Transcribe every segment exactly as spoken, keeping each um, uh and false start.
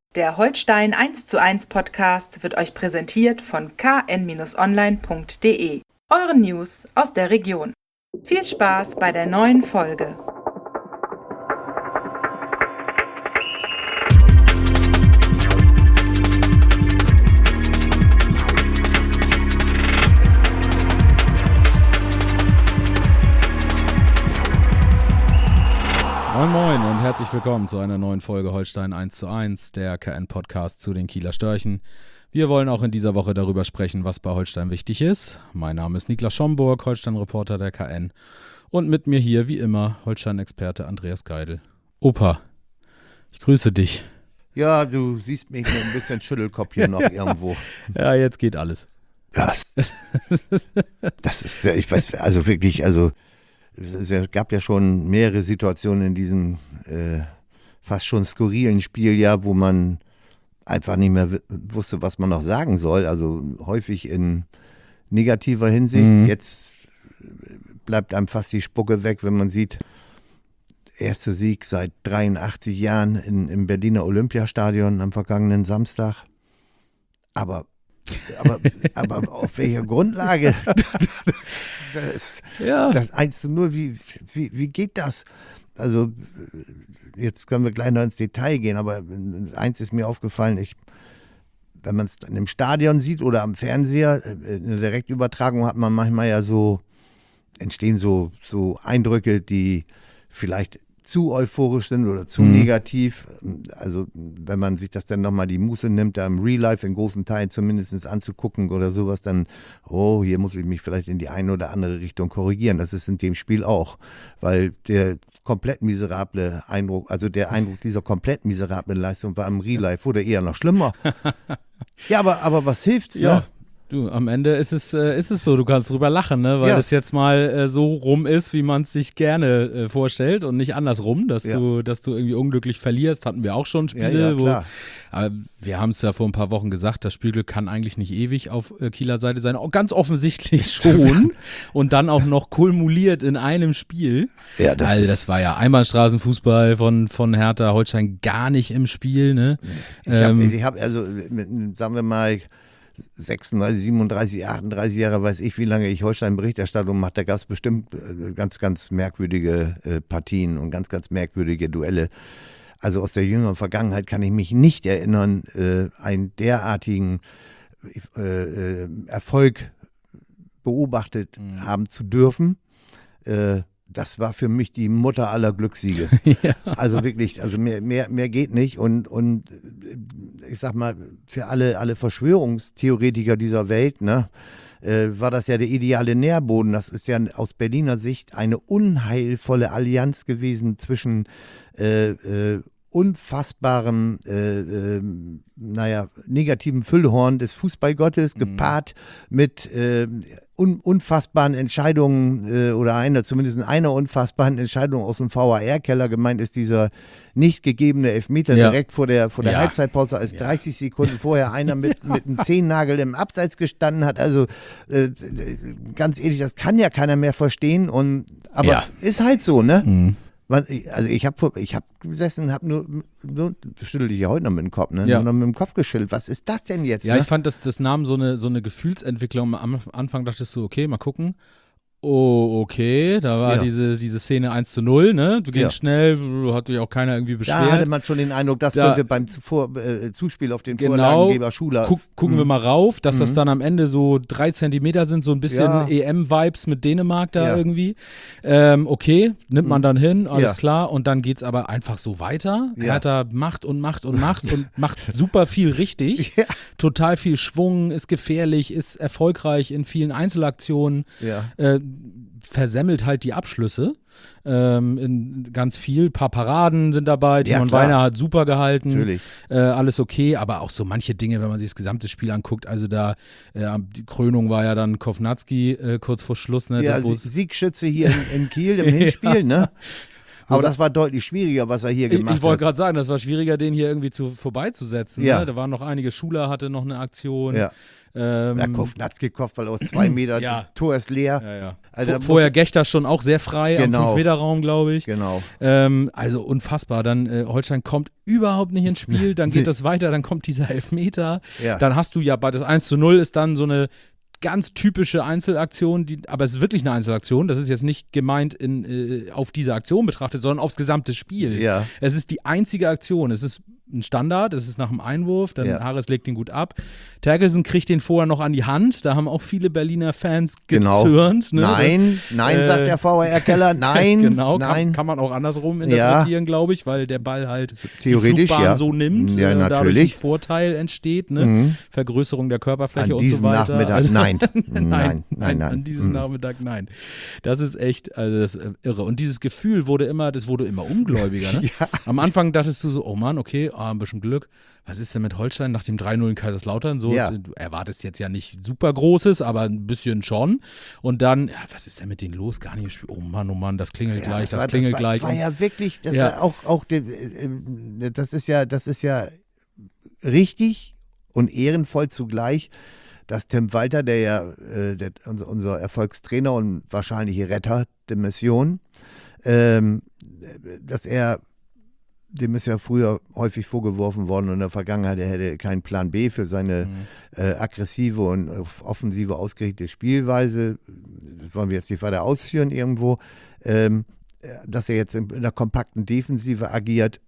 Der Holstein eins zu eins Podcast wird euch präsentiert von k n online punkt d e, euren News aus der Region. Viel Spaß bei der neuen Folge. Moin Moin und herzlich willkommen zu einer neuen Folge Holstein eins zu eins, der K N-Podcast zu den Kieler Störchen. Wir wollen auch in dieser Woche darüber sprechen, was bei Holstein wichtig ist. Mein Name ist Niklas Schomburg, Holstein-Reporter der K N. Und mit mir hier, wie immer, Holstein-Experte Andreas Geidel. Opa, ich grüße dich. Ja, du siehst mich mit ein bisschen Schüttelkopf hier noch irgendwo. Ja, jetzt geht alles. Das, das ist, ich weiß, also wirklich, also es gab ja schon mehrere Situationen in diesem äh, fast schon skurrilen Spiel, ja, wo man einfach nicht mehr w- wusste, was man noch sagen soll. Also häufig in negativer Hinsicht. Mhm. Jetzt bleibt einem fast die Spucke weg, wenn man sieht, erster Sieg seit dreiundachtzig Jahren in, im Berliner Olympiastadion am vergangenen Samstag. Aber Aber, aber auf welcher Grundlage? Das, Ja. das eins zu null, wie, wie, wie geht das? Also, jetzt können wir gleich noch ins Detail gehen, aber eins ist mir aufgefallen, ich, wenn man es dann im Stadion sieht oder am Fernseher, in der Direktübertragung hat man manchmal ja so, entstehen so, so Eindrücke, die vielleicht zu euphorisch sind oder zu mhm. negativ. Also wenn man sich das dann nochmal die Muße nimmt, da im Real Life in großen Teilen zumindest anzugucken oder sowas, dann, oh, hier muss ich mich vielleicht in die eine oder andere Richtung korrigieren. Das ist in dem Spiel auch, weil der komplett miserable Eindruck, also der Eindruck dieser komplett miserablen Leistung war im Real Life, wurde eher noch schlimmer. Ja, aber, aber was hilft's, Ja. ne? Du, am Ende ist es, äh, ist es so, du kannst drüber lachen, ne? Weil Ja. das jetzt mal äh, so rum ist, wie man es sich gerne äh, vorstellt und nicht andersrum, dass Ja. du, dass du irgendwie unglücklich verlierst. Hatten wir auch schon Spiele, Ja, ja, wo klar. aber wir haben es ja vor ein paar Wochen gesagt, das Spielglück kann eigentlich nicht ewig auf äh, Kieler Seite sein. Auch ganz offensichtlich schon und dann auch noch kumuliert in einem Spiel. Ja, das also ist- das war ja Einbahnstraßenfußball von, von Hertha, Holstein gar nicht im Spiel, ne? Ich habe Ähm, ich hab also, mit, sagen wir mal, sechsunddreißig, siebenunddreißig, achtunddreißig Jahre, weiß ich, wie lange ich Holstein-Berichterstattung mache, da gab es bestimmt äh, ganz, ganz merkwürdige äh, Partien und ganz, ganz merkwürdige Duelle. Also aus der jüngeren Vergangenheit kann ich mich nicht erinnern, äh, einen derartigen äh, äh, Erfolg beobachtet Mhm. haben zu dürfen. Äh, das war für mich die Mutter aller Glückssiege. ja. Also wirklich, also mehr, mehr, mehr geht nicht. Und, und ich sag mal, für alle, alle Verschwörungstheoretiker dieser Welt, ne, äh, war das ja der ideale Nährboden. Das ist ja aus Berliner Sicht eine unheilvolle Allianz gewesen zwischen äh, äh, unfassbarem, äh, äh, naja, negativen Füllhorn des Fußballgottes, Mhm. gepaart mit äh, un, unfassbaren Entscheidungen äh, oder einer, zumindest einer unfassbaren Entscheidung aus dem V A R-Keller. Gemeint ist dieser nicht gegebene Elfmeter Ja. direkt vor der, vor der Ja. Halbzeitpause, als Ja. dreißig Sekunden vorher einer mit, mit einem Zehennagel im Abseits gestanden hat. Also äh, ganz ehrlich, das kann ja keiner mehr verstehen. Und, aber Ja. ist halt so, ne? Mhm. Was, ich- Also ich habe ich hab gesessen und habe nur, nur schüttel dich ja heute noch mit dem Kopf, ne? Ja. Nur noch mit dem Kopf geschüttelt. Was ist das denn jetzt? Ja, ne? ich fand, das, das nahm so eine, so eine Gefühlsentwicklung. Am Anfang dachtest du, okay, mal gucken. Oh, okay, da war Ja. diese, diese Szene eins zu null, ne? Du gingst Ja. schnell, hat sich auch keiner irgendwie Da hatte beschwert. man schon den Eindruck, das Da- könnte beim Zuvor, äh, Zuspiel auf den Genau. Vorlagengeber Schuler. Guck, gucken wir Mhm. mal rauf, dass das Mhm. dann am Ende so drei Zentimeter sind, so ein bisschen Ja. E M-Vibes mit Dänemark da Ja. irgendwie. Ähm, okay, nimmt man Mhm. dann hin, alles Ja. klar. Und dann geht's aber einfach so weiter. Ja. Hertha macht und macht und macht und macht super viel richtig. Ja. Total viel Schwung, ist gefährlich, ist erfolgreich in vielen Einzelaktionen. Ja. Äh, versemmelt halt die Abschlüsse. Ähm, in ganz viel, ein paar Paraden sind dabei. Ja, Timon klar. Weiner hat super gehalten. Natürlich. Äh, alles okay, aber auch so manche Dinge, wenn man sich das gesamte Spiel anguckt, also da, äh, die Krönung war ja dann Kovnatski äh, kurz vor Schluss, ne? Ja, das, wo Sie- es- Siegschütze hier in, in Kiel im Hinspiel, ne? Aber das war deutlich schwieriger, was er hier ich, gemacht ich wollte hat. gerade sagen, das war schwieriger, den hier irgendwie zu, vorbeizusetzen. Ja. Ne? Da waren noch einige, Schuler hatte noch eine Aktion. Ja. Ähm, Ja, Kovnatski Kopfball aus zwei Metern, Ja. Tor ist leer. Ja, ja. Also, Vor, da vorher muss- Gechter schon auch sehr frei am Genau. fünf Meter Raum, glaube ich. Genau. Ähm, also unfassbar. Dann äh, Holstein kommt überhaupt nicht ins Spiel, dann geht das weiter, dann kommt dieser Elfmeter. Ja. Dann hast du ja bei das eins zu null ist dann so eine ganz typische Einzelaktion, die, aber es ist wirklich eine Einzelaktion. Das ist jetzt nicht gemeint in, äh, auf diese Aktion betrachtet, sondern aufs gesamte Spiel. Ja. Es ist die einzige Aktion. Es ist ein Standard, es ist nach dem Einwurf, dann Ja. Harris legt ihn gut ab. Terkelsen kriegt den vorher noch an die Hand. Da haben auch viele Berliner Fans Genau. gezürnt. Ne? Nein, nein, Äh, sagt der V R Keller, nein, genau, nein. Kann, kann man auch andersrum Ja. interpretieren, glaube ich, weil der Ball halt Theoretisch, die Flugbahn ja. so nimmt, Ja, äh, und dadurch ein natürlich. Vorteil entsteht, ne? Mhm. Vergrößerung der Körperfläche An und diesem so weiter. Nachmittag, Also, nein. nein, Nein, nein, nein. An diesem Mhm. Nachmittag, nein. Das ist echt, also das ist irre. Und dieses Gefühl wurde immer, das wurde immer ungläubiger. Ne? Ja. Am Anfang dachtest du so, oh Mann, okay, ah, ein bisschen Glück. Was ist denn mit Holstein nach dem drei null in Kaiserslautern? So, Ja. du erwartest jetzt ja nicht super Großes, aber ein bisschen schon. Und dann, ja, was ist denn mit denen los? Gar nicht im Spiel. Oh Mann, oh Mann, das klingelt Ja, gleich, das, war, klingelt war, gleich. war Und- ja wirklich, das Ja. war auch, auch der, äh, das ist ja, das ist ja richtig und ehrenvoll zugleich, dass Tim Walter, der ja äh, der, unser, unser Erfolgstrainer und wahrscheinliche Retter der Mission, ähm, dass er, dem ist ja früher häufig vorgeworfen worden in der Vergangenheit, er hätte keinen Plan B für seine Mhm. äh, aggressive und auf offensive ausgerichtete Spielweise. Das wollen wir jetzt nicht weiter ausführen irgendwo. Ähm, dass er jetzt in, in einer kompakten Defensive agiert,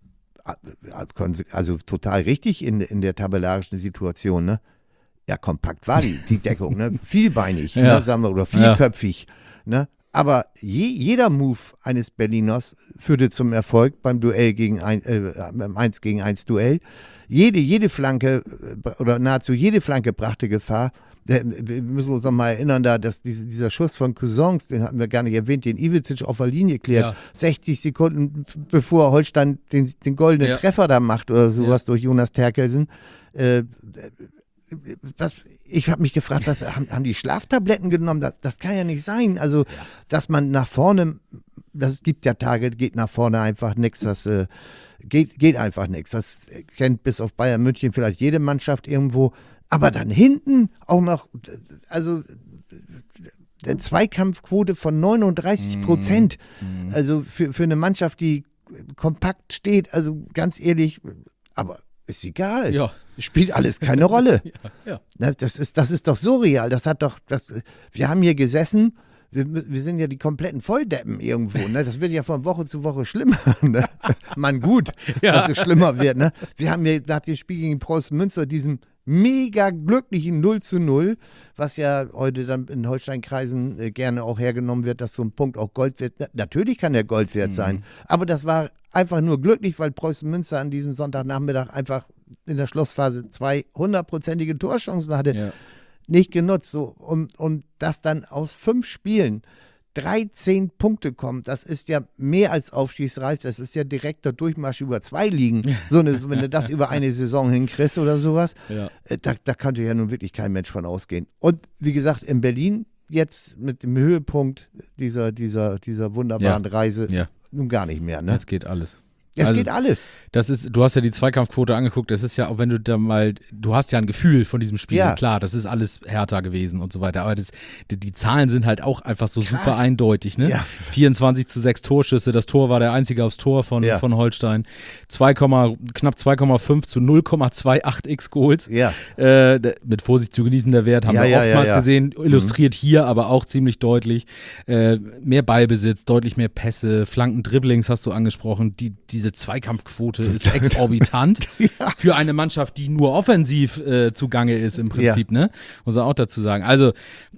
also total richtig in, in der tabellarischen Situation, ne? Ja, kompakt war die, die Deckung, ne? Vielbeinig, Ja. ne, sagen wir, oder vielköpfig, ne? Aber je, jeder Move eines Berliners führte zum Erfolg beim Duell gegen ein, äh, beim eins gegen eins Duell. Jede, jede Flanke äh, oder nahezu jede Flanke brachte Gefahr. Äh, Wir müssen uns noch mal erinnern, da, dass diese, dieser Schuss von Cousins, den hatten wir gar nicht erwähnt, den Iwicic auf der Linie klärt, Ja. sechzig Sekunden bevor Holstein den, den goldenen Ja. Treffer da macht oder sowas Ja. durch Jonas Terkelsen. Äh, was, ich habe mich gefragt, was, haben, haben die Schlaftabletten genommen? Das, das kann ja nicht sein. Also, dass man nach vorne, das gibt ja Tage, geht nach vorne einfach nichts. Das äh, geht, geht einfach nichts. Das kennt bis auf Bayern München vielleicht jede Mannschaft irgendwo. Aber dann hinten auch noch, also der Zweikampfquote von neununddreißig Prozent. Mhm. Also für, für eine Mannschaft, die kompakt steht, also ganz ehrlich, aber ist egal. Ja. Spielt alles keine Rolle. Ja, ja. Ne, Das ist, das ist doch surreal. Das hat doch, das, wir haben hier gesessen, wir, wir sind ja die kompletten Volldeppen irgendwo. Ne? Das wird ja von Woche zu Woche schlimmer. Ne? Mann, gut, Ja. dass es schlimmer wird. Ne? Wir haben hier nach dem Spiel gegen Preußen Münster diesen mega glücklichen null zu null, was ja heute dann in Holstein-Kreisen äh, gerne auch hergenommen wird, dass so ein Punkt auch Gold wird. Na, natürlich kann der Gold wert sein, aber das war einfach nur glücklich, weil Preußen Münster an diesem Sonntagnachmittag einfach in der Schlussphase zwei hundertprozentige Torchancen hatte, Ja. nicht genutzt. So. Und, und dass dann aus fünf Spielen dreizehn Punkte kommt, das ist ja mehr als aufstiegsreif, das ist ja direkter Durchmarsch über zwei Ligen. So eine, wenn du das über eine Saison hinkriegst oder sowas, Ja. äh, da, da könnte ja nun wirklich kein Mensch von ausgehen. Und wie gesagt, in Berlin jetzt mit dem Höhepunkt dieser, dieser, dieser wunderbaren Reise Ja. nun gar nicht mehr. Ne? Jetzt geht alles. Es Also, geht alles. Das ist, du hast ja die Zweikampfquote angeguckt, das ist ja, auch wenn du da mal, du hast ja ein Gefühl von diesem Spiel, Ja. klar, das ist alles härter gewesen und so weiter, aber das, die, die Zahlen sind halt auch einfach so Krass. super eindeutig, ne? Ja. vierundzwanzig zu sechs Torschüsse, das Tor war der einzige aufs Tor von, Ja. von Holstein, zwei, knapp zwei Komma fünf zu null Komma achtundzwanzig X-Goals, Ja. äh, d- mit Vorsicht zu genießen der Wert, haben Ja, wir ja, oftmals ja, ja. gesehen, illustriert hier aber auch ziemlich deutlich, äh, mehr Ballbesitz, deutlich mehr Pässe, Flanken, Dribblings hast du angesprochen, die, diese Zweikampfquote ist exorbitant für eine Mannschaft, die nur offensiv äh, zugange ist im Prinzip, ne? Muss er auch dazu sagen. Also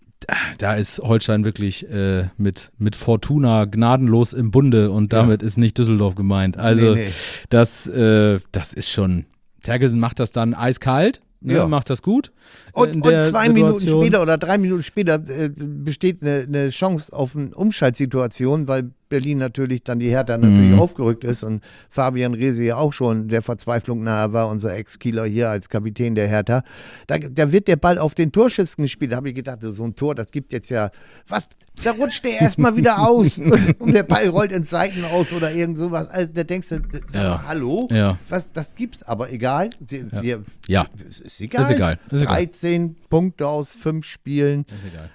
da ist Holstein wirklich äh, mit, mit Fortuna gnadenlos im Bunde und damit ist nicht Düsseldorf gemeint. Also Nee, nee. Das, äh, das ist schon, Terkelsen macht das dann eiskalt, ne? Ja. Macht das gut. Und, in und der zwei Minuten Situation. später oder drei Minuten später äh, besteht eine, eine Chance auf eine Umschaltsituation, weil Berlin natürlich dann die Hertha natürlich Mhm. aufgerückt ist und Fabian Reese ja auch schon der Verzweiflung nahe war, unser Ex-Kieler hier als Kapitän der Hertha. Da, da wird der Ball auf den Torschützen gespielt. Da habe ich gedacht, so ein Tor, das gibt jetzt ja, was, da rutscht der erstmal wieder aus und der Ball rollt ins Seiten aus oder irgend sowas. Also da denkst du, sag Ja. mal, hallo, Ja. was, das gibt's, aber egal. Die, Ja. Wir, Ja. Ist, ist egal. Ist egal. Ist egal. dreizehn Punkte aus fünf Spielen. Ist egal.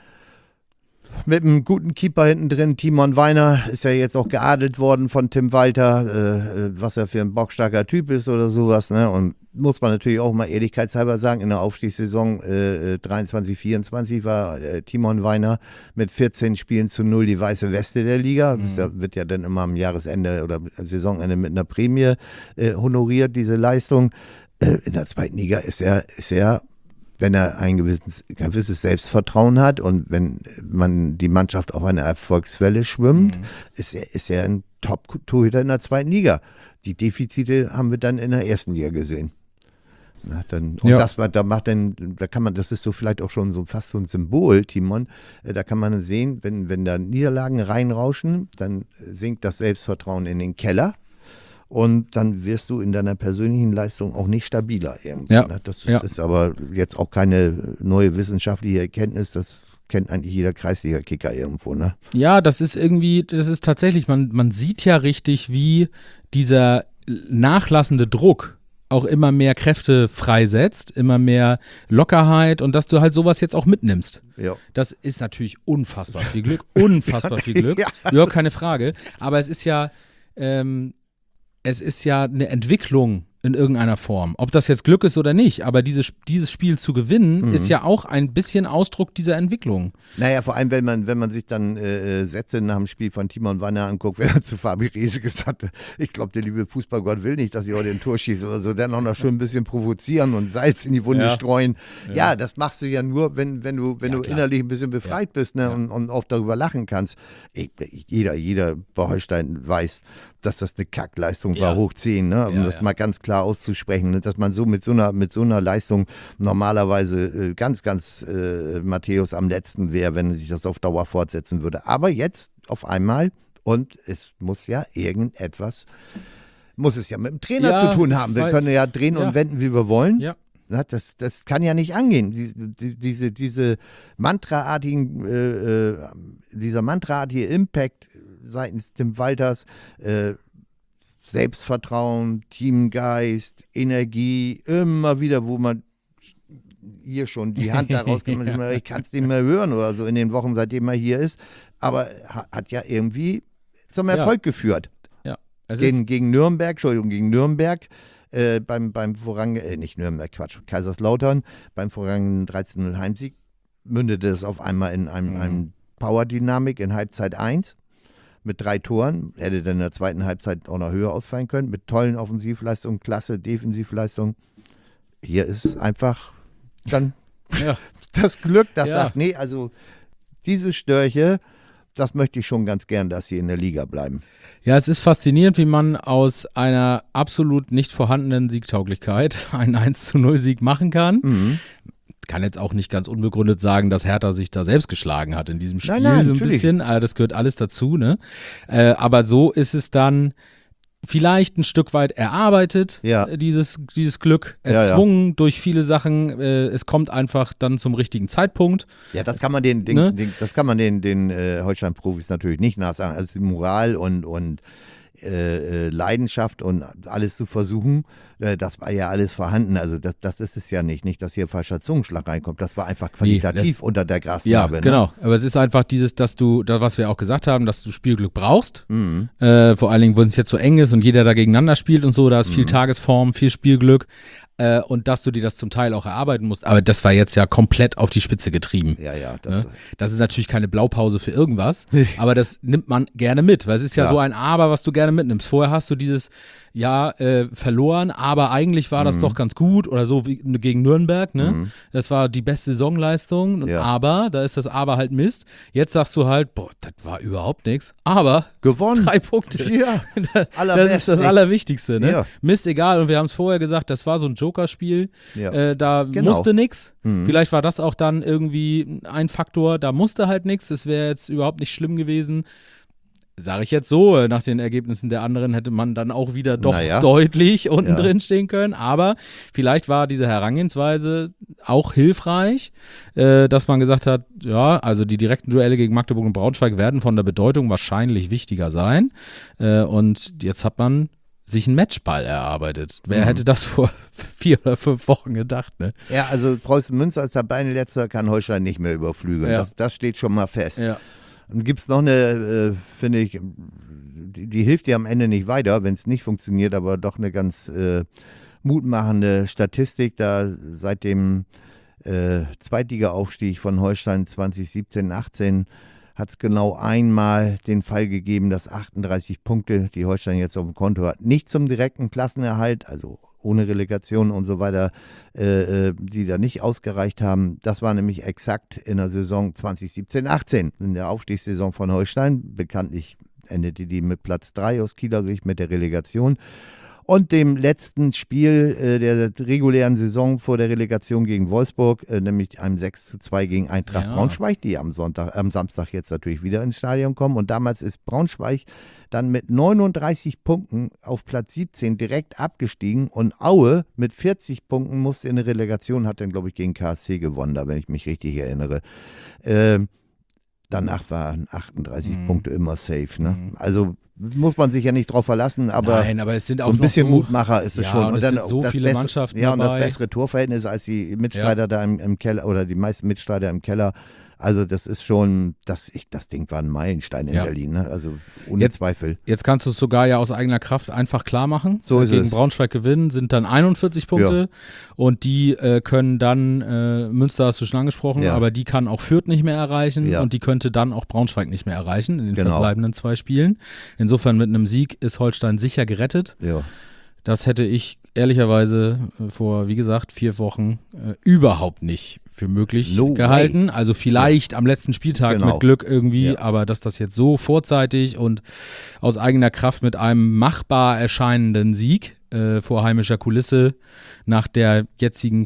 Mit einem guten Keeper hinten drin, Timon Weiner, ist ja jetzt auch geadelt worden von Tim Walter, äh, was er für ein bockstarker Typ ist oder sowas. Ne? Und muss man natürlich auch mal ehrlichkeitshalber sagen, in der Aufstiegssaison äh, dreiundzwanzig vierundzwanzig war äh, Timon Weiner mit vierzehn Spielen zu null die weiße Weste der Liga. Mhm. Das ja, wird ja dann immer am Jahresende oder am Saisonende mit einer Prämie äh, honoriert, diese Leistung. Äh, in der zweiten Liga ist er, ist er wenn er ein gewisses, gewisses Selbstvertrauen hat und wenn man die Mannschaft auf einer Erfolgswelle schwimmt, mhm. ist, er, ist er ein Top-Torhüter in der zweiten Liga. Die Defizite haben wir dann in der ersten Liga gesehen. Na, dann, und ja. das war, da macht dann, da kann man, das ist so vielleicht auch schon so fast so ein Symbol, Timon, da kann man sehen, wenn, wenn da Niederlagen reinrauschen, dann sinkt das Selbstvertrauen in den Keller. Und dann wirst du in deiner persönlichen Leistung auch nicht stabiler irgendwie. Ja. Das ist, ja. ist aber jetzt auch keine neue wissenschaftliche Erkenntnis. Das kennt eigentlich jeder Kreisliga-Kicker irgendwo, ne? Ja, das ist irgendwie, das ist tatsächlich, man, man sieht ja richtig, wie dieser nachlassende Druck auch immer mehr Kräfte freisetzt, immer mehr Lockerheit und dass du halt sowas jetzt auch mitnimmst. Ja. Das ist natürlich unfassbar viel Glück, unfassbar viel Glück, Ja. überhaupt keine Frage. Aber es ist ja, ähm, es ist ja eine Entwicklung in irgendeiner Form. Ob das jetzt Glück ist oder nicht, aber dieses, dieses Spiel zu gewinnen, Mhm. ist ja auch ein bisschen Ausdruck dieser Entwicklung. Naja, vor allem, wenn man, wenn man sich dann äh, Sätze nach dem Spiel von Timon Wanner anguckt, wenn er zu Fabi Reese gesagt hat, ich glaube, der liebe Fußballgott will nicht, dass ich heute ein Tor schieße oder so, dann auch noch schön ein bisschen provozieren und Salz in die Wunde Ja. streuen. Ja. Ja. das machst du ja nur, wenn, wenn du, wenn Ja, du klar. innerlich ein bisschen befreit bist, ne, Ja. und, und auch darüber lachen kannst. Ich, jeder, jeder bei Holstein weiß, dass das eine Kackleistung war, Ja. hoch zehn, ne? um Ja, das ja. mal ganz klar auszusprechen, ne? Dass man so mit so einer, mit so einer Leistung normalerweise äh, ganz, ganz äh, Matthäus am letzten wäre, wenn sich das auf Dauer fortsetzen würde. Aber jetzt auf einmal, und es muss ja irgendetwas, muss es ja mit dem Trainer Ja, zu tun haben. Wir weil- können ja drehen ja. und wenden, wie wir wollen. Ja. Na, Das, das kann ja nicht angehen. Die, die, diese, diese mantraartigen, äh, äh, dieser mantraartige Impact seitens Tim Walters, äh, Selbstvertrauen, Teamgeist, Energie, immer wieder, wo man hier schon die Hand da rauskommt, Ja. ich kann es nicht mehr hören oder so in den Wochen, seitdem er hier ist, aber ha- hat ja irgendwie zum Erfolg geführt. Ja. Es Gegen, ist, gegen Nürnberg, Entschuldigung, gegen Nürnberg, äh, beim, beim vorangehenden, äh, nicht Nürnberg, Quatsch, Kaiserslautern, beim vorangehenden dreizehn null Heimsieg, mündete es auf einmal in einem, Mhm. einem Power-Dynamik in Halbzeit eins mit drei Toren, hätte dann in der zweiten Halbzeit auch noch höher ausfallen können, mit tollen Offensivleistungen, klasse Defensivleistungen. Hier ist einfach dann ja. das Glück, das Ja. sagt, nee, also diese Störche, das möchte ich schon ganz gern, dass sie in der Liga bleiben. Ja, es ist faszinierend, wie man aus einer absolut nicht vorhandenen Siegtauglichkeit einen eins zu null Sieg machen kann. Mhm. Kann jetzt auch nicht ganz unbegründet sagen, dass Hertha sich da selbst geschlagen hat in diesem Spiel, Nein, nein, so ein natürlich. bisschen. Also das gehört alles dazu, ne? Äh, aber so ist es dann vielleicht ein Stück weit erarbeitet, Ja. äh, dieses, dieses Glück, Ja, ja. erzwungen durch viele Sachen. Äh, es kommt einfach dann zum richtigen Zeitpunkt. Ja, das kann man den, den, Ne? den das kann man den, den äh, Holstein-Profis natürlich nicht nachsagen. Also die Moral und, und äh, äh, Leidenschaft und alles zu versuchen, äh, das war ja alles vorhanden. Also das, das ist es ja nicht. Nicht, dass hier falscher Zungenschlag reinkommt. Das war einfach qualitativ das- unter der Ja, Grasnarbe. Ne? genau. Aber es ist einfach dieses, dass du, da, was wir auch gesagt haben, dass du Spielglück brauchst. Mhm. Äh, vor allen Dingen, wenn es jetzt so eng ist und jeder da gegeneinander spielt und so, da ist viel Mhm. Tagesform, viel Spielglück. Äh, und dass du dir das zum Teil auch erarbeiten musst. Aber das war jetzt ja komplett auf die Spitze getrieben. Ja, ja. Das, Ne? Das ist natürlich keine Blaupause für irgendwas, aber das nimmt man gerne mit, weil es ist ja, Ja. so ein Aber, was du gerne mitnimmst. Vorher hast du dieses, ja, äh, verloren, aber eigentlich war das Mhm. doch ganz gut oder so wie gegen Nürnberg, ne? Mhm. Das war die beste Saisonleistung, Ja. aber, da ist das Aber halt Mist. Jetzt sagst du halt, boah, das war überhaupt nichts, aber gewonnen. drei Punkte. Ja, Das allerbest. ist das Allerwichtigste, ne? Ja. Mist, egal. Und wir haben es vorher gesagt, das war so ein Jokerspiel. Ja. Äh, da Genau. musste nix. Mhm. Vielleicht war das auch dann irgendwie ein Faktor, da musste halt nix. Es wäre jetzt überhaupt nicht schlimm gewesen. sage ich jetzt so, nach den Ergebnissen der anderen hätte man dann auch wieder doch naja. deutlich unten ja. drin stehen können. Aber vielleicht war diese Herangehensweise auch hilfreich, äh, dass man gesagt hat, ja, also die direkten Duelle gegen Magdeburg und Braunschweig werden von der Bedeutung wahrscheinlich wichtiger sein. Äh, und jetzt hat man sich einen Matchball erarbeitet. Wer mhm. hätte das vor vier oder fünf Wochen gedacht, ne? Ja, also Preußen Münster als Tabellenletzter kann Holstein nicht mehr überflügeln. Ja. Das, das steht schon mal fest. Ja. Und gibt es noch eine, äh, finde ich, die, die hilft dir am Ende nicht weiter, wenn es nicht funktioniert, aber doch eine ganz äh, mutmachende Statistik, da seit dem äh, Zweitliga-Aufstieg von Holstein zwanzig siebzehn achtzehn hat es genau einmal den Fall gegeben, dass achtunddreißig Punkte, die Holstein jetzt auf dem Konto hat, nicht zum direkten Klassenerhalt, also ohne Relegation und so weiter, äh, die da nicht ausgereicht haben. Das war nämlich exakt in der Saison zwanzig siebzehn achtzehn, in der Aufstiegssaison von Holstein. Bekanntlich endete die mit Platz drei aus Kieler Sicht mit der Relegation. Und dem letzten Spiel äh, der regulären Saison vor der Relegation gegen Wolfsburg, äh, nämlich einem sechs zu zwei gegen Eintracht ja. Braunschweig, die am Sonntag, am Samstag jetzt natürlich wieder ins Stadion kommen. Und damals ist Braunschweig dann mit neununddreißig Punkten auf Platz siebzehn direkt abgestiegen und Aue mit vierzig Punkten musste in der Relegation, hat dann, glaube ich, gegen K S C gewonnen, da, wenn ich mich richtig erinnere. Äh, danach waren achtunddreißig mhm. Punkte immer safe. Ne? Mhm. Also muss man sich ja nicht drauf verlassen, aber, Nein, aber es sind auch so ein bisschen noch so, Mutmacher ist es ja, schon. Und, und es dann sind so das viele bessere, Mannschaften ja, und dabei. das bessere Torverhältnis als die Mitstreiter ja. da im, im Keller oder die meisten Mitstreiter im Keller. Also das ist schon, das, ich, das Ding war ein Meilenstein in ja. Berlin, ne? Also ohne jetzt, Zweifel. Jetzt kannst du es sogar ja aus eigener Kraft einfach klar machen. So ist Gegen es. Braunschweig gewinnen, sind dann einundvierzig Punkte Ja. und die äh, können dann, äh, Münster hast du schon angesprochen, Ja. aber die kann auch Fürth nicht mehr erreichen Ja. und die könnte dann auch Braunschweig nicht mehr erreichen in den Genau. verbleibenden zwei Spielen. Insofern mit einem Sieg ist Holstein sicher gerettet. Ja. Das hätte ich ehrlicherweise vor, wie gesagt, vier Wochen äh, überhaupt nicht für möglich No gehalten. way. Also vielleicht ja. am letzten Spieltag Genau. mit Glück irgendwie, Ja. aber dass das jetzt so vorzeitig und aus eigener Kraft mit einem machbar erscheinenden Sieg äh, vor heimischer Kulisse nach der jetzigen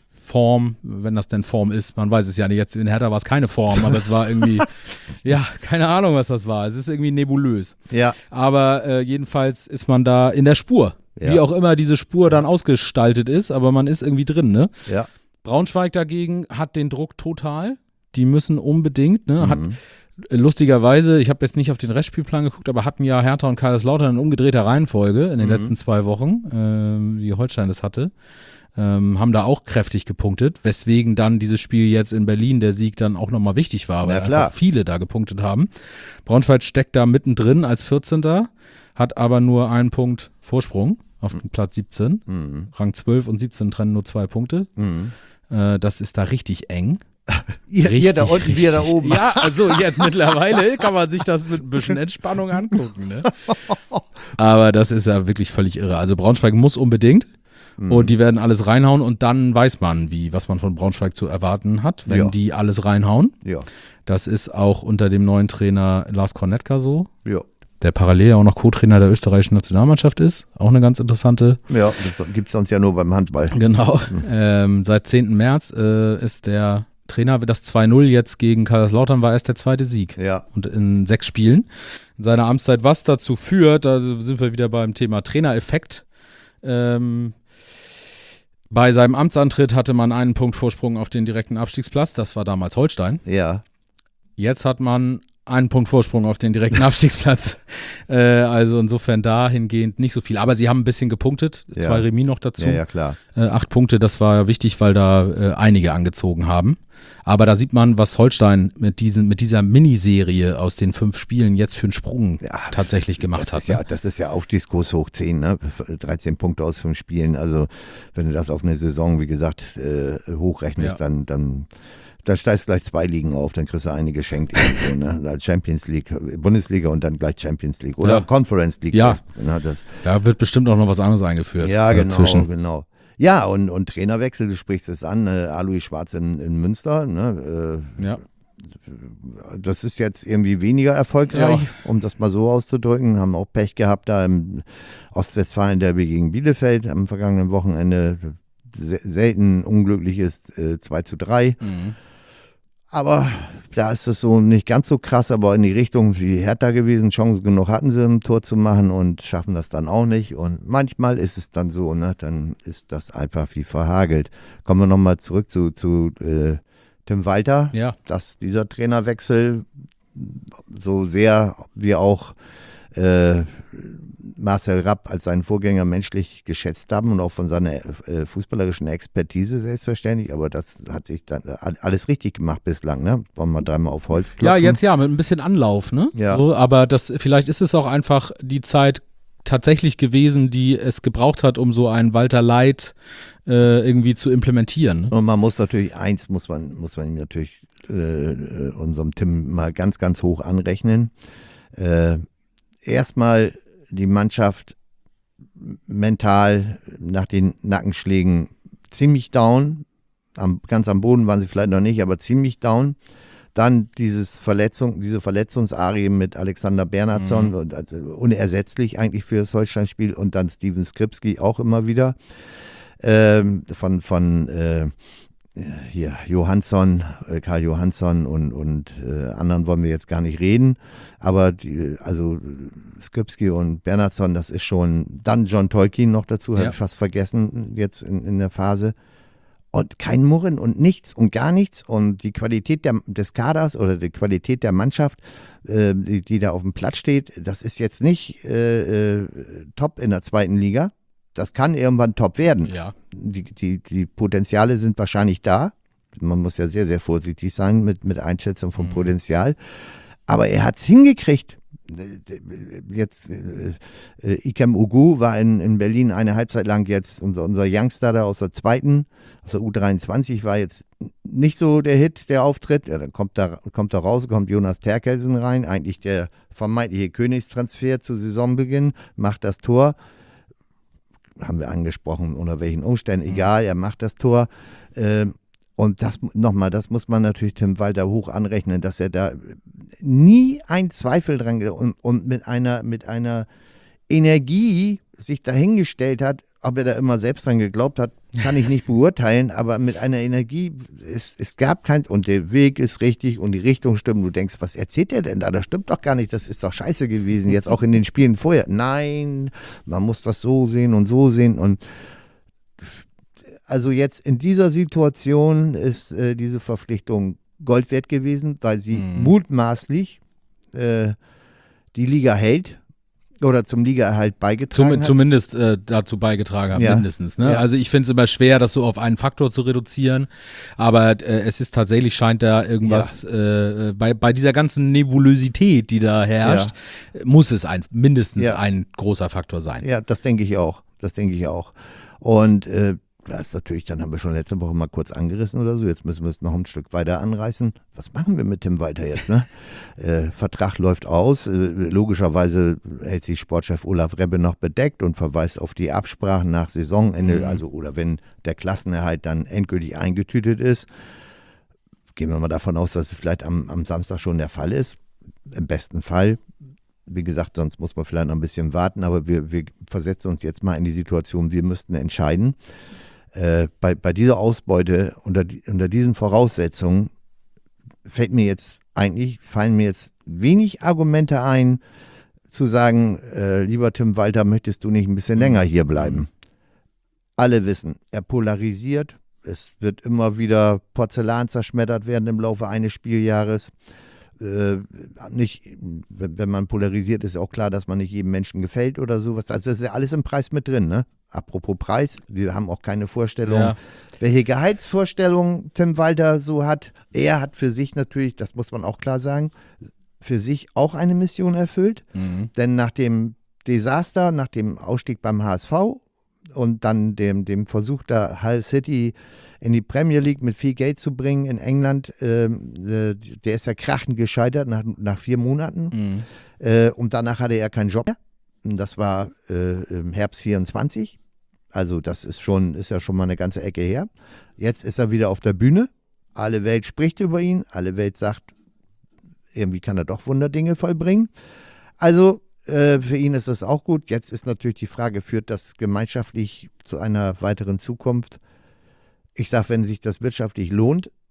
Form, wenn das denn Form ist, man weiß es ja nicht, jetzt in Hertha war es keine Form, aber es war irgendwie, ja, keine Ahnung, was das war. Es ist irgendwie nebulös. Ja. Aber äh, jedenfalls ist man da in der Spur. Ja. Wie auch immer diese Spur dann ausgestaltet ist, aber man ist irgendwie drin, ne? Ja. Braunschweig dagegen hat den Druck total. Die müssen unbedingt, ne? Hat Mhm. lustigerweise, ich habe jetzt nicht auf den Restspielplan geguckt, aber hatten ja Hertha und Kaiserslautern in umgedrehter Reihenfolge in den Mhm. letzten zwei Wochen, äh, wie Holstein das hatte. Ähm, haben da auch kräftig gepunktet, weswegen dann dieses Spiel jetzt in Berlin, der Sieg dann auch nochmal wichtig war, weil Ja, klar. einfach viele da gepunktet haben. Braunschweig steckt da mittendrin als vierzehnter, hat aber nur einen Punkt Vorsprung auf den Platz siebzehn. Mhm. Rang zwölf und siebzehn trennen nur zwei Punkte. Mhm. Äh, das ist da richtig eng. Ihr, ihr da unten, wir da oben. Ja, also jetzt mittlerweile kann man sich das mit ein bisschen Entspannung angucken. Ne? Aber das ist ja wirklich völlig irre. Also Braunschweig muss unbedingt. Und die werden alles reinhauen und dann weiß man, wie, was man von Braunschweig zu erwarten hat, wenn Ja. die alles reinhauen. Ja. Das ist auch unter dem neuen Trainer Lars Kornetka so, Ja. der parallel auch noch Co-Trainer der österreichischen Nationalmannschaft ist. Auch eine ganz interessante. Ja, das gibt es sonst ja nur beim Handball. Genau. Ähm, seit zehnten März äh, ist der Trainer, das zwei null jetzt gegen Kaiserslautern war erst der zweite Sieg. Ja. Und in sechs Spielen in seiner Amtszeit, was dazu führt, da sind wir wieder beim Thema Trainereffekt. Ähm, Bei seinem Amtsantritt hatte man einen Punkt Vorsprung auf den direkten Abstiegsplatz. Das war damals Holstein. Ja. Jetzt hat man einen Punkt Vorsprung auf den direkten Abstiegsplatz. äh, also insofern dahingehend nicht so viel. Aber sie haben ein bisschen gepunktet. Ja. Zwei Remis noch dazu. Ja, ja, klar. Äh, acht Punkte, das war wichtig, weil da äh, einige angezogen haben. Aber da sieht man, was Holstein mit, diesen, mit dieser Miniserie aus den fünf Spielen jetzt für einen Sprung Ja, tatsächlich gemacht das hat. Ist ja, ne? das ist ja Aufstiegskurs hoch zehn, ne? dreizehn Punkte aus fünf Spielen. Also wenn du das auf eine Saison, wie gesagt, äh, hochrechnest, Ja. dann, dann, dann steigst du gleich zwei Ligen auf, dann kriegst du eine geschenkt irgendwo, ne? Champions League, Bundesliga und dann gleich Champions League oder Ja. Conference League. Ja. Das, ne, das, Da wird bestimmt auch noch was anderes eingeführt. ja, genau, dazwischen. genau. Ja, und, und Trainerwechsel, du sprichst es an, äh, Alois Schwarz in, in Münster, ne? Äh, Ja. Das ist jetzt irgendwie weniger erfolgreich, Ja. um das mal so auszudrücken. Haben auch Pech gehabt da im Ostwestfalen-Derby gegen Bielefeld am vergangenen Wochenende. Se- selten unglückliches äh, zwei zu drei. Mhm. Aber da ist es so nicht ganz so krass, aber in die Richtung wie Hertha gewesen. Chancen genug hatten sie, ein Tor zu machen und schaffen das dann auch nicht. Und manchmal ist es dann so, ne, dann ist das einfach wie verhagelt. Kommen wir nochmal zurück zu, zu äh, Tim Walter. Ja. Dass dieser Trainerwechsel, so sehr wie auch äh, Marcel Rapp als seinen Vorgänger menschlich geschätzt haben und auch von seiner äh, fußballerischen Expertise selbstverständlich, aber das hat sich dann alles richtig gemacht bislang, ne? Wollen wir dreimal auf Holz klopfen? Ja, jetzt ja, mit ein bisschen Anlauf, ne? Ja. So, aber das, vielleicht ist es auch einfach die Zeit tatsächlich gewesen, die es gebraucht hat, um so einen Walter Light äh, irgendwie zu implementieren. Ne? Und man muss natürlich, eins muss man, muss man ihm natürlich äh, unserem Tim mal ganz, ganz hoch anrechnen. Äh, erstmal die Mannschaft mental nach den Nackenschlägen ziemlich down. Am, ganz am Boden waren sie vielleicht noch nicht, aber ziemlich down. Dann dieses Verletzung, diese Verletzungsarie mit Alexander Bernhardsson, mhm. und, also unersetzlich eigentlich für das Holstein-Spiel, und dann Steven Skripski auch immer wieder. Ähm, von von äh, hier Johansson, äh, Karl Johansson und, und äh, anderen wollen wir jetzt gar nicht reden, aber die, also Skripski und Bernhardsson, das ist schon, dann John Tolkien noch dazu, ja. Habe ich fast vergessen jetzt in, in der Phase. Und kein Murren und nichts und gar nichts. Und die Qualität der, des Kaders oder die Qualität der Mannschaft, äh, die, die da auf dem Platz steht, das ist jetzt nicht äh, äh, top in der zweiten Liga. Das kann irgendwann top werden. Ja. Die, die, die Potenziale sind wahrscheinlich da. Man muss ja sehr, sehr vorsichtig sein mit, mit Einschätzung vom mhm. Potenzial. Aber er hat es hingekriegt. Jetzt äh, Ikem Ugu war in, in Berlin eine Halbzeit lang jetzt unser, unser Youngster da aus der zweiten, aus der U dreiundzwanzig, war jetzt nicht so der Hit, der Auftritt. Ja, dann kommt da, kommt da raus, kommt Jonas Terkelsen rein, eigentlich der vermeintliche Königstransfer zu Saisonbeginn, macht das Tor. Haben wir angesprochen, unter welchen Umständen, egal, er macht das Tor. Äh, Und das nochmal, das muss man natürlich Tim Walter hoch anrechnen, dass er da nie einen Zweifel dran und, und mit einer mit einer Energie sich dahingestellt hat. Ob er da immer selbst dran geglaubt hat, kann ich nicht beurteilen, aber mit einer Energie, es, es gab kein, und der Weg ist richtig und die Richtung stimmt. Du denkst, was erzählt der denn da? Das stimmt doch gar nicht, das ist doch scheiße gewesen, jetzt auch in den Spielen vorher. Nein, man muss das so sehen und so sehen und also jetzt in dieser Situation ist äh, diese Verpflichtung Gold wert gewesen, weil sie mhm. mutmaßlich äh, die Liga hält oder zum Ligaerhalt beigetragen zum, hat. Zumindest äh, dazu beigetragen hat, ja. mindestens. Ne? Ja. Also ich finde es immer schwer, das so auf einen Faktor zu reduzieren, aber äh, es ist tatsächlich, scheint da irgendwas, ja. äh, bei, bei dieser ganzen Nebulosität, die da herrscht, ja. muss es ein, mindestens ja. ein großer Faktor sein. Ja, das denke ich auch. Das denke ich auch. Und äh, das ist natürlich, dann haben wir schon letzte Woche mal kurz angerissen oder so, jetzt müssen wir es noch ein Stück weiter anreißen. Was machen wir mit Tim Walter jetzt? Ne? äh, Vertrag läuft aus, äh, logischerweise hält sich Sportchef Olaf Rebbe noch bedeckt und verweist auf die Absprachen nach Saisonende, mhm. also oder wenn der Klassenerhalt dann endgültig eingetütet ist. Gehen wir mal davon aus, dass es vielleicht am, am Samstag schon der Fall ist. Im besten Fall. Wie gesagt, sonst muss man vielleicht noch ein bisschen warten, aber wir, wir versetzen uns jetzt mal in die Situation, wir müssten entscheiden. Äh, bei, bei dieser Ausbeute, unter, unter diesen Voraussetzungen, fällt mir jetzt eigentlich, fallen mir jetzt wenig Argumente ein, zu sagen, äh, lieber Tim Walter, möchtest du nicht ein bisschen länger hier bleiben? Alle wissen, er polarisiert, es wird immer wieder Porzellan zerschmettert werden im Laufe eines Spieljahres. Äh, nicht, wenn man polarisiert, ist auch klar, dass man nicht jedem Menschen gefällt oder sowas. Also das ist ja alles im Preis mit drin, ne? Apropos Preis, wir haben auch keine Vorstellung, ja. welche Gehaltsvorstellung Tim Walter so hat. Er hat für sich natürlich, das muss man auch klar sagen, für sich auch eine Mission erfüllt. Mhm. Denn nach dem Desaster, nach dem Ausstieg beim H S V und dann dem, dem Versuch der Hull City in die Premier League mit viel Geld zu bringen in England, äh, der ist ja krachend gescheitert nach, nach vier Monaten. Mhm. Äh, und danach hatte er keinen Job mehr. Und das war äh, im Herbst vierundzwanzig. Also das ist schon, ist ja schon mal eine ganze Ecke her. Jetzt ist er wieder auf der Bühne. Alle Welt spricht über ihn. Alle Welt sagt, irgendwie kann er doch Wunderdinge vollbringen. Also äh, für ihn ist das auch gut. Jetzt ist natürlich die Frage, führt das gemeinschaftlich zu einer weiteren Zukunft? Ich sage, wenn sich das wirtschaftlich lohnt,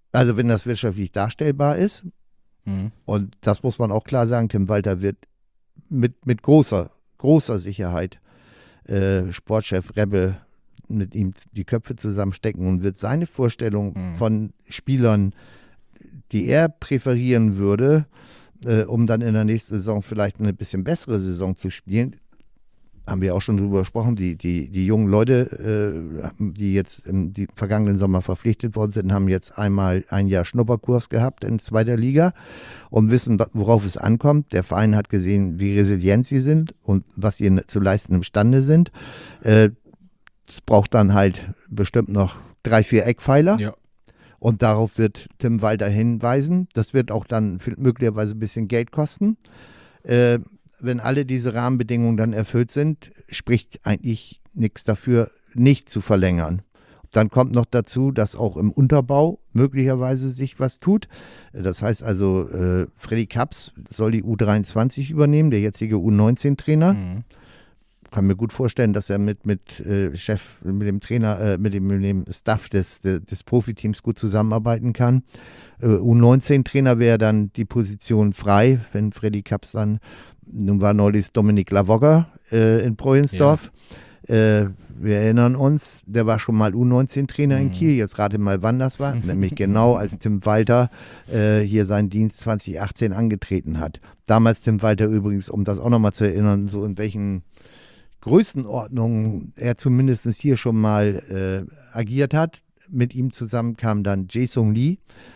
Also wenn das wirtschaftlich darstellbar ist, mhm. und das muss man auch klar sagen, Tim Walter wird mit, mit großer, großer Sicherheit äh, Sportchef Rebbe mit ihm die Köpfe zusammenstecken und wird seine Vorstellung mhm. von Spielern, die er präferieren würde, äh, um dann in der nächsten Saison vielleicht eine bisschen bessere Saison zu spielen, haben wir auch schon drüber gesprochen, die, die, die jungen Leute, äh, die jetzt im die vergangenen Sommer verpflichtet worden sind, haben jetzt einmal ein Jahr Schnupperkurs gehabt in zweiter Liga und wissen, worauf es ankommt. Der Verein hat gesehen, wie resilient sie sind und was sie zu leisten imstande sind. Äh, es braucht dann halt bestimmt noch drei, vier Eckpfeiler. Ja. Und darauf wird Tim Walter hinweisen. Das wird auch dann möglicherweise ein bisschen Geld kosten. Äh, wenn alle diese Rahmenbedingungen dann erfüllt sind, spricht eigentlich nichts dafür, nicht zu verlängern. Dann kommt noch dazu, dass auch im Unterbau möglicherweise sich was tut. Das heißt also, äh, Freddy Kaps soll die U dreiundzwanzig übernehmen, der jetzige U neunzehn Trainer. Mhm. Kann mir gut vorstellen, dass er mit, mit äh, Chef, mit dem Trainer, äh, mit, dem, mit dem Staff des, des, des Profiteams gut zusammenarbeiten kann. Äh, U neunzehn Trainer wäre dann die Position frei, wenn Freddy Kaps dann, nun war neulich Dominik Lavogger äh, in Projensdorf. Ja. Äh, wir erinnern uns, der war schon mal U neunzehn Trainer mhm. in Kiel, jetzt rate mal, wann das war, nämlich genau als Tim Walter äh, hier seinen Dienst zwanzig achtzehn angetreten hat. Damals Tim Walter übrigens, um das auch nochmal zu erinnern, so in welchen Größenordnung er zumindest hier schon mal äh, agiert hat. Mit ihm zusammen kamen dann Jae-Sung Lee,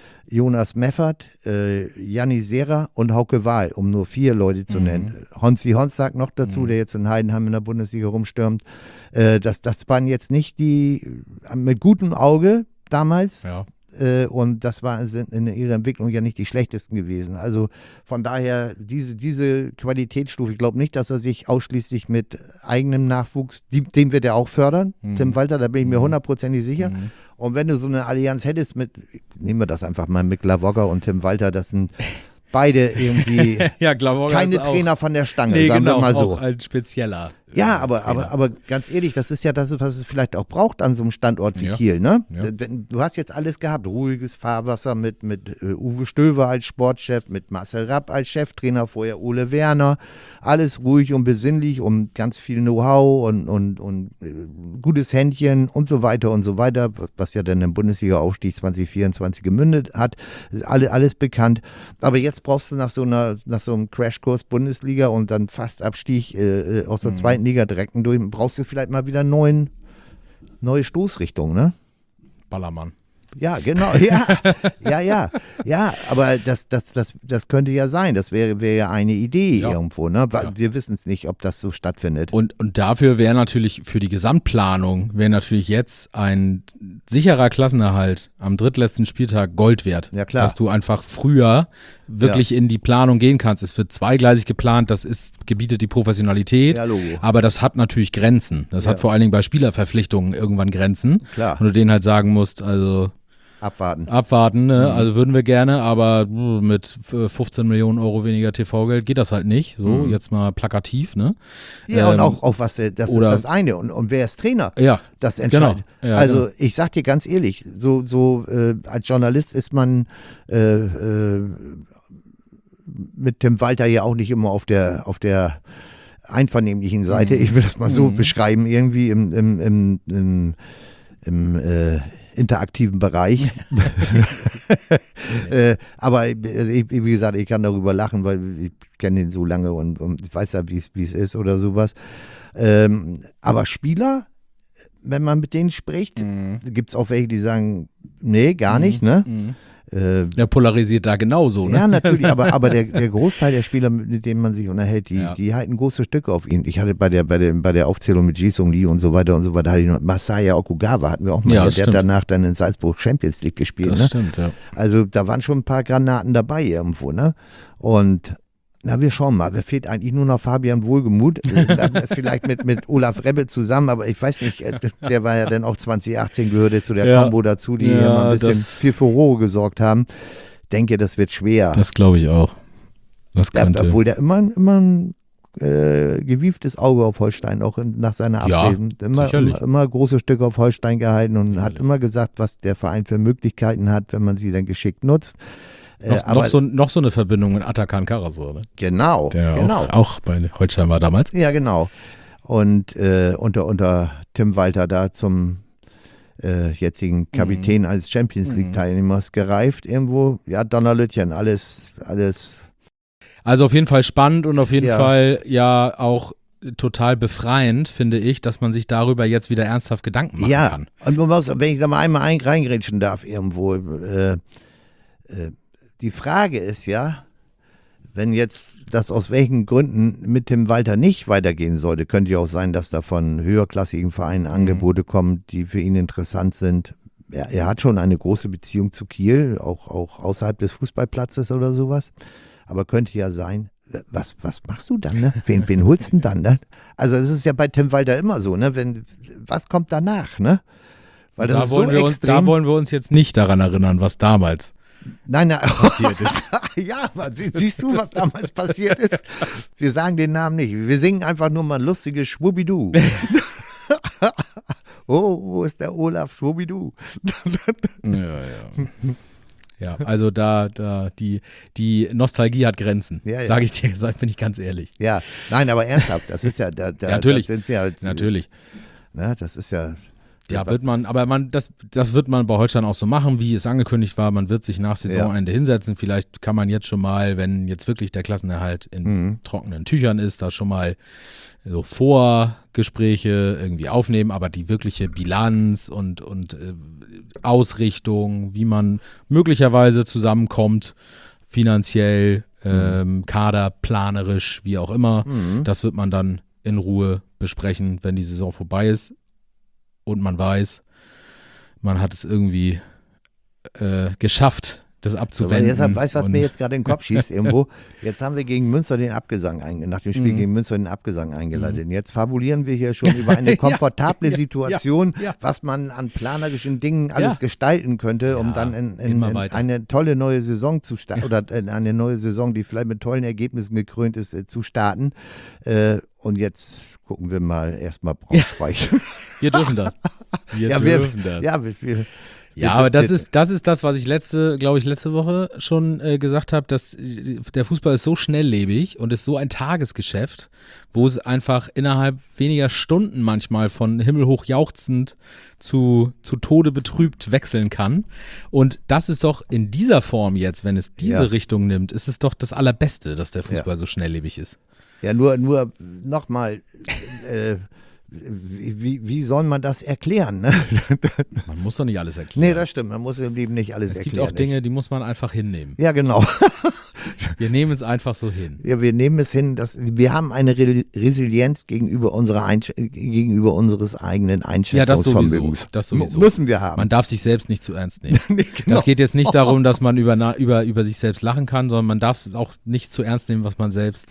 Jonas Meffert, äh, Janni Serra und Hauke Wahl, um nur vier Leute zu mhm. nennen. Honzi Honstag noch dazu, mhm. der jetzt in Heidenheim in der Bundesliga rumstürmt. Äh, das, das waren jetzt nicht die mit gutem Auge damals. Ja. Äh, und das war in ihrer Entwicklung ja nicht die schlechtesten gewesen. Also von daher, diese, diese Qualitätsstufe, ich glaube nicht, dass er sich ausschließlich mit eigenem Nachwuchs, die, den wird er auch fördern, mhm. Tim Walter, da bin ich mir hundertprozentig sicher. Mhm. Und wenn du so eine Allianz hättest mit, nehmen wir das einfach mal mit Lavogger und Tim Walter, das sind beide irgendwie ja, keine Trainer auch, von der Stange, nee, sagen genau, wir mal so. Auch ein spezieller. Ja, aber, aber, aber ganz ehrlich, das ist ja das, was es vielleicht auch braucht an so einem Standort wie ja. Kiel. Ne? Ja. Du hast jetzt alles gehabt, ruhiges Fahrwasser mit, mit uh, Uwe Stöver als Sportchef, mit Marcel Rapp als Cheftrainer, vorher Ole Werner. Alles ruhig und besinnlich und ganz viel Know-how und, und, und uh, gutes Händchen und so weiter und so weiter, was ja dann im Bundesliga-Aufstieg zwanzig vierundzwanzig gemündet hat. Ist alle, alles bekannt. Aber jetzt brauchst du nach so, einer, nach so einem Crashkurs Bundesliga und dann fast Abstieg äh, aus der mhm. zweiten Liga direkt durch, brauchst du vielleicht mal wieder neuen, neue Stoßrichtung, ne? Ballermann. Ja, genau, ja, ja, ja, ja, aber das, das, das, das könnte ja sein, das wäre, wäre ja eine Idee ja. irgendwo, ne? Ja. Wir wissen es nicht, ob das so stattfindet. Und, und dafür wäre natürlich, für die Gesamtplanung, wäre natürlich jetzt ein sicherer Klassenerhalt am drittletzten Spieltag Gold wert. Ja, klar. Dass du einfach früher wirklich ja. in die Planung gehen kannst. Es wird zweigleisig geplant, das ist, gebietet die Professionalität, ja, Logo. Aber das hat natürlich Grenzen. Das ja. hat vor allen Dingen bei Spielerverpflichtungen irgendwann Grenzen. Klar. Und du denen halt sagen musst, also Abwarten. Abwarten, ne? Mhm. Also würden wir gerne, aber mit fünfzehn Millionen Euro weniger T V-Geld geht das halt nicht. So, mhm. jetzt mal plakativ, ne? Ja, ähm, und auch auf was, das oder, ist das eine. Und, und wer ist Trainer? Ja. Das entscheidet. Genau. Ja, also genau. ich sag dir ganz ehrlich, so, so äh, als Journalist ist man äh, äh, mit Tim Walter ja auch nicht immer auf der, auf der einvernehmlichen Seite. Mhm. Ich will das mal so mhm. beschreiben, irgendwie im, im, im, im, im äh, interaktiven Bereich. äh, aber ich, wie gesagt, ich kann darüber lachen, weil ich kenne ihn so lange und, und ich weiß ja, wie es ist oder sowas. Ähm, aber Spieler, wenn man mit denen spricht, mhm. gibt es auch welche, die sagen, nee, gar nicht, mhm. ne? Mhm. Äh, der polarisiert da genauso, ne? Ja, natürlich, aber, aber der, der Großteil der Spieler, mit denen man sich unterhält, die, ja. die halten große Stücke auf ihn. Ich hatte bei der, bei der, bei der Aufzählung mit Jae-Sung Lee und so weiter und so weiter, hatte ich noch Masaya Okugawa, hatten wir auch mal, ja, der stimmt. hat danach dann in Salzburg Champions League gespielt. Das ne? stimmt, ja. Also da waren schon ein paar Granaten dabei irgendwo, ne? Und na, wir schauen mal. Wer fehlt eigentlich nur noch Fabian Wohlgemuth? Vielleicht mit, mit Olaf Rebbe zusammen, aber ich weiß nicht, der war ja dann auch zwanzig achtzehn, gehörte zu der ja. Combo dazu, die ja, immer ein bisschen für Furore gesorgt haben. Denke, das wird schwer. Das glaube ich auch. Das könnte. Ja, obwohl der immer, immer ein äh, gewieftes Auge auf Holstein, auch in, nach seiner Abwesenheit. Ja, immer, sicherlich. immer, immer große Stücke auf Holstein gehalten und hat immer gesagt, was der Verein für Möglichkeiten hat, wenn man sie dann geschickt nutzt. Äh, Noch, aber noch, so, noch so eine Verbindung mit Atakan Karasor, ne? genau, Der genau. auch, auch bei Holstein war damals. Ja, genau. Und äh, unter, unter Tim Walter da zum äh, jetzigen Kapitän Mhm. als Champions League-Teilnehmers gereift irgendwo. Ja, Donnerlütchen, alles, alles. Also auf jeden Fall spannend und auf jeden Ja. Fall ja auch total befreiend, finde ich, dass man sich darüber jetzt wieder ernsthaft Gedanken machen Ja, kann. und man muss, wenn ich da mal einmal ein, reingrätschen darf irgendwo, äh, äh, die Frage ist ja, wenn jetzt das aus welchen Gründen mit Tim Walter nicht weitergehen sollte, könnte ja auch sein, dass da von höherklassigen Vereinen Angebote kommen, die für ihn interessant sind. Er, er hat schon eine große Beziehung zu Kiel, auch, auch außerhalb des Fußballplatzes oder sowas. Aber könnte ja sein, was, was machst du dann, ne? Wen, wen holst du denn dann, ne? Also es ist ja bei Tim Walter immer so, ne? Wenn, was kommt danach, ne? Weil das Da ist wollen, so wir uns, extrem. da wollen wir uns jetzt nicht daran erinnern, was damals Nein, nein. passiert ist. Ja, aber sie, siehst du, was damals passiert ist? Wir sagen den Namen nicht. Wir singen einfach nur mal ein lustiges Schwubidu. Oh, wo ist der Olaf Schwubidu? Ja, ja. Ja, also da, da, die, die Nostalgie hat Grenzen, Ja, ja. sage ich dir, sag, bin ich ganz ehrlich. Ja, nein, aber ernsthaft, das ist ja, da, da, Ja, natürlich. Das sind ja, Natürlich. Ne, das ist ja. Ja, wird man, aber man, das, das wird man bei Holstein auch so machen, wie es angekündigt war. Man wird sich nach Saisonende hinsetzen. Vielleicht kann man jetzt schon mal, wenn jetzt wirklich der Klassenerhalt in Mhm. trockenen Tüchern ist, da schon mal so Vorgespräche irgendwie aufnehmen, aber die wirkliche Bilanz und, und äh, Ausrichtung, wie man möglicherweise zusammenkommt, finanziell, ähm, kaderplanerisch, wie auch immer, Mhm. das wird man dann in Ruhe besprechen, wenn die Saison vorbei ist. Und man weiß, man hat es irgendwie äh, geschafft, das Aber abzuwenden. deshalb, weißt du, was Und- mir jetzt gerade in den Kopf schießt irgendwo? Jetzt haben wir gegen Münster den Abgesang eingeleitet, nach dem Spiel Mhm. gegen Münster den Abgesang eingeleitet. Jetzt fabulieren wir hier schon über eine komfortable ja, Situation, ja, ja. was man an planerischen Dingen alles Ja. gestalten könnte, um Ja, dann in, in, immer in weiter. eine tolle neue Saison zu starten, oder in eine neue Saison, die vielleicht mit tollen Ergebnissen gekrönt ist, äh, zu starten. Äh, und jetzt gucken wir mal erstmal Braunschweig. Wir dürfen das. Wir Ja, wir- dürfen das. Ja, wir, wir, Ja, aber das ist, das ist das, was ich letzte, glaube ich, letzte Woche schon äh, gesagt habe, dass äh, der Fußball ist so schnelllebig und ist so ein Tagesgeschäft, wo es einfach innerhalb weniger Stunden manchmal von himmelhoch jauchzend zu, zu Tode betrübt wechseln kann. Und das ist doch in dieser Form jetzt, wenn es diese Ja. Richtung nimmt, ist es doch das Allerbeste, dass der Fußball so schnelllebig ist. Ja, nur, nur nochmal, äh, wie, wie, wie soll man das erklären? Ne? Man muss doch nicht alles erklären. Nee, das stimmt, man muss im Leben nicht alles es erklären. gibt auch Dinge, die muss man einfach hinnehmen. Ja, genau. Wir nehmen es einfach so hin. Ja, wir nehmen es hin, dass wir haben eine Re Resilienz gegenüber unserer Einsch gegenüber unseres eigenen Ja, das Einschätzungsvermögens. sowieso. Das sowieso. Mu- Müssen wir haben. Man darf sich selbst nicht zu ernst nehmen. Nee, genau. Das geht jetzt nicht darum, dass man über, na- über, über sich selbst lachen kann, sondern man darf es auch nicht zu ernst nehmen, was man selbst.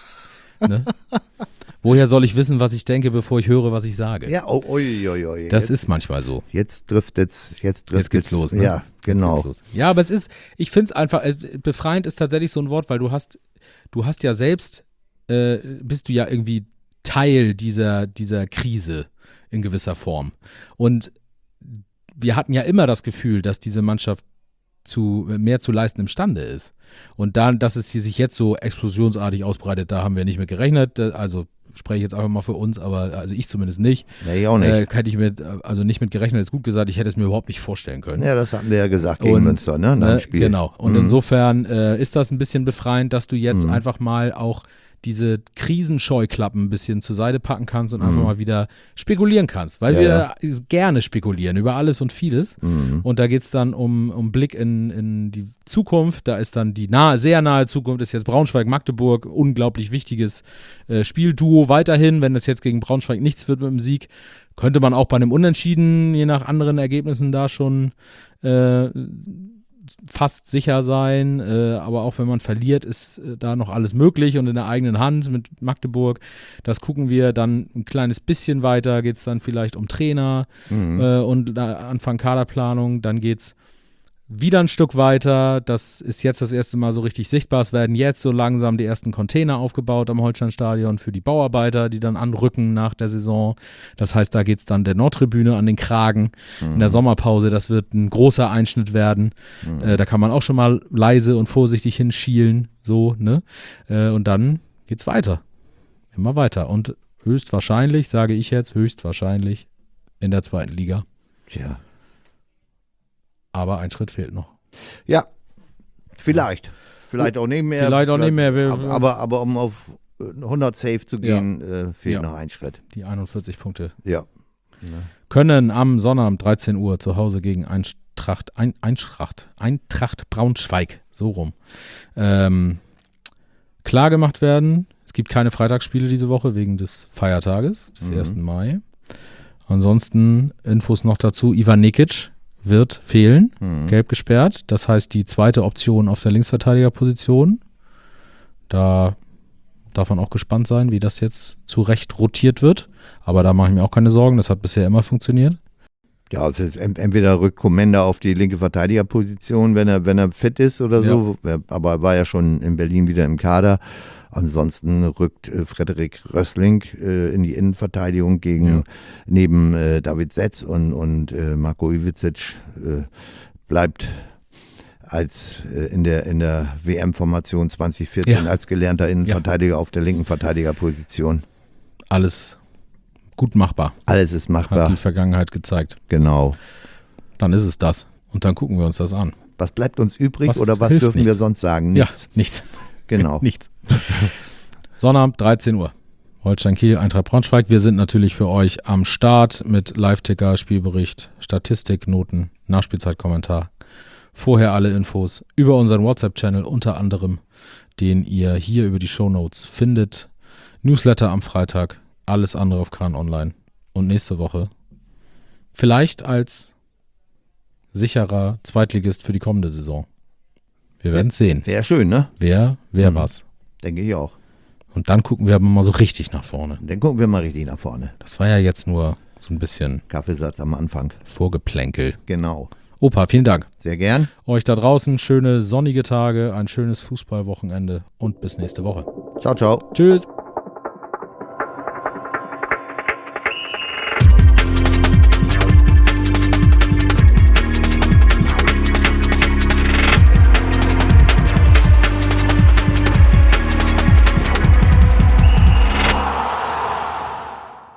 Ne? Woher soll ich wissen, was ich denke, bevor ich höre, was ich sage? Ja, oh, oi, oi, oi. Das jetzt, ist manchmal so. jetzt driftet's, jetzt driftet's. Jetzt geht's los, ne? Ja, genau. Jetzt geht's los. Ja, aber es ist, ich finde es einfach, es, befreiend ist tatsächlich so ein Wort, weil du hast, du hast ja selbst, äh, bist du ja irgendwie Teil dieser, dieser Krise in gewisser Form. Und wir hatten ja immer das Gefühl, dass diese Mannschaft zu, mehr zu leisten imstande ist. Und dann, dass es sie sich jetzt so explosionsartig ausbreitet, da haben wir nicht mit gerechnet. Also spreche ich jetzt einfach mal für uns, aber also ich zumindest nicht. Nee, ich auch nicht. Äh, hätte ich mit, also nicht mit gerechnet, ist gut gesagt, ich hätte es mir überhaupt nicht vorstellen können. Ja, das hatten wir ja gesagt gegen Und, Münster, ne? Nach Ne, dem Spiel. Genau. Und Mhm. insofern äh, ist das ein bisschen befreiend, dass du jetzt Mhm. einfach mal auch diese Krisenscheuklappen ein bisschen zur Seite packen kannst und einfach mal wieder spekulieren kannst. Weil Ja, wir gerne spekulieren über alles und vieles. Mhm. Und da geht es dann um, um Blick in, in die Zukunft. Da ist dann die nahe, sehr nahe Zukunft, ist jetzt Braunschweig-Magdeburg, unglaublich wichtiges äh, Spielduo weiterhin. Wenn es jetzt gegen Braunschweig nichts wird mit dem Sieg, könnte man auch bei einem Unentschieden, je nach anderen Ergebnissen, da schon äh, fast sicher sein, äh, aber auch wenn man verliert, ist äh, da noch alles möglich und in der eigenen Hand mit Magdeburg. Das gucken wir dann ein kleines bisschen weiter, geht es dann vielleicht um Trainer Mhm. äh, und äh, Anfang Kaderplanung, dann geht es wieder ein Stück weiter. Das ist jetzt das erste Mal so richtig sichtbar. Es werden jetzt so langsam die ersten Container aufgebaut am Holsteinstadion für die Bauarbeiter, die dann anrücken nach der Saison. Das heißt, da geht es dann der Nordtribüne an den Kragen mhm. in der Sommerpause. Das wird ein großer Einschnitt werden. Mhm. Äh, da kann man auch schon mal leise und vorsichtig hinschielen. So, ne? Äh, und dann geht's weiter. Immer weiter. Und höchstwahrscheinlich, sage ich jetzt, höchstwahrscheinlich in der zweiten Liga. Tja. Aber ein Schritt fehlt noch. Ja, vielleicht. Vielleicht auch nicht mehr. Vielleicht auch nicht mehr. Wir, aber, aber, aber um auf hundert Safe zu gehen, ja. äh, fehlt ja. noch ein Schritt. Die einundvierzig Punkte. Ja. ja. Können am Sonnabend dreizehn Uhr zu Hause gegen Eintracht, ein, Eintracht, Eintracht Braunschweig, so rum, ähm, klar gemacht werden. Es gibt keine Freitagsspiele diese Woche wegen des Feiertages, des mhm. ersten Mai. Ansonsten Infos noch dazu. Ivan Nikic wird fehlen, mhm. gelb gesperrt. Das heißt, die zweite Option auf der Linksverteidigerposition. Da darf man auch gespannt sein, wie das jetzt zurecht rotiert wird. Aber da mache ich mir auch keine Sorgen. Das hat bisher immer funktioniert. Ja, es ist entweder rückt Komenda auf die linke Verteidigerposition, wenn er, wenn er fit ist oder so. Ja. Aber er war ja schon in Berlin wieder im Kader. Ansonsten rückt äh, Frederik Rössling äh, in die Innenverteidigung gegen ja. neben äh, David Setz und, und äh, Marko Ivičić äh, bleibt als äh, in der in der W M-Formation zwanzig vierzehn ja. als gelernter Innenverteidiger ja. auf der linken Verteidigerposition. Alles gut machbar. Alles ist machbar. Hat die Vergangenheit gezeigt. Genau. Dann ist es das. Und dann gucken wir uns das an. Was bleibt uns übrig was oder was dürfen nichts. wir sonst sagen? Nichts. Ja, nichts. Genau. Nichts. Sonnabend, dreizehn Uhr. Holstein Kiel, Eintracht Braunschweig. Wir sind natürlich für euch am Start mit Live-Ticker, Spielbericht, Statistik, Noten, Nachspielzeitkommentar. Vorher alle Infos über unseren WhatsApp-Channel, unter anderem, den ihr hier über die Shownotes findet. Newsletter am Freitag, alles andere auf K N Online. Und nächste Woche vielleicht als sicherer Zweitligist für die kommende Saison. Wir werden es sehen. Wäre schön, ne? Wer, wer mhm. was. Denke ich auch. Und dann gucken wir aber mal so richtig nach vorne. Dann gucken wir mal richtig nach vorne. Das war ja jetzt nur so ein bisschen Kaffeesatz am Anfang. Vorgeplänkel. Genau. Opa, vielen Dank. Sehr gern. Euch da draußen schöne sonnige Tage, ein schönes Fußballwochenende und bis nächste Woche. Ciao, ciao. Tschüss.